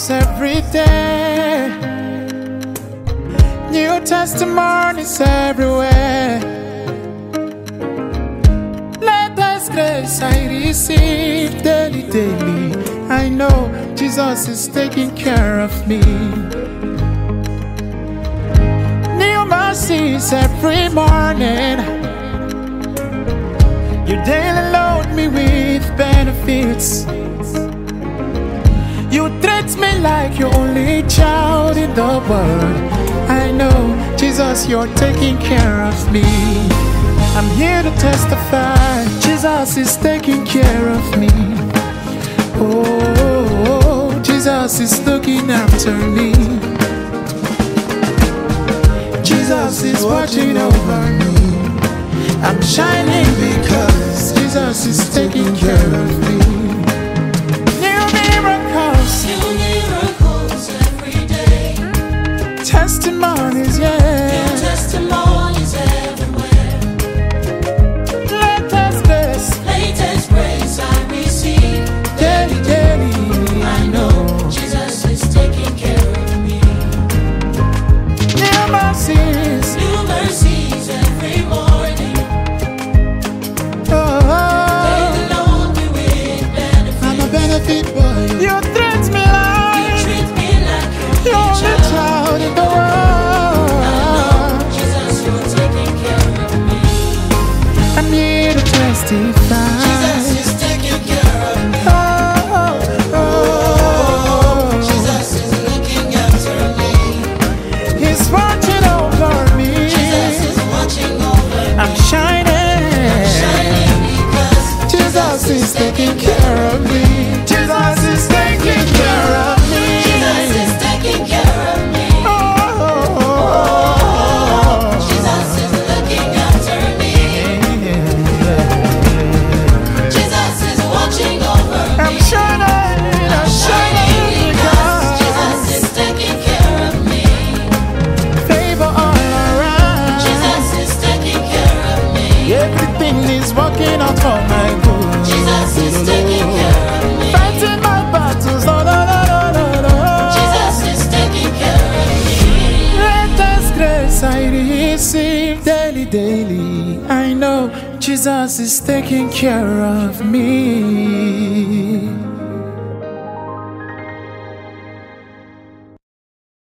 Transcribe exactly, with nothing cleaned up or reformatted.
miracles every day, new testimonies everywhere. Latest grace I receive daily, daily. I know Jesus is taking care of me. New mercies every morning. You daily load me with benefits. You treat me like your only child in the world. I know, Jesus, you're taking care of me. I'm here to testify, Jesus is taking care of me. Oh, Jesus is looking after me. Jesus is watching over me. I'm shining because Jesus is taking care of me. New miracles, New miracles every day. testimonies, yeah. New testimonies everywhere. Latest grace, Latest grace I receive. daily, daily. I know Jesus is taking care of me. New mercies, New mercies every morning. oh, They load me with benefits. I'm a benefit boy. You treat me You like treat me like you're your the child. child in the I know world. Jesus, you're taking care of me. I'm here to testify. Jesus is taking care of me. Oh, oh, oh. Jesus is looking after me. He's watching over me. Jesus is watching over me. I'm shining. Shining because Jesus is taking care of me. Jesus is taking care of me. Jesus is taking care of me. Oh, oh, oh. Jesus is looking after me. Jesus is watching over I'm me. shining. I'm shining Shining because because Jesus is taking care of me. favor all around. Jesus is taking care of me. Everything is working out for my good. Jesus is taking care of me. Fighting my battles. Oh, no, no, no, no, no. Jesus is taking care of me. Greatest grace I receive daily, daily. I know Jesus is taking care of me.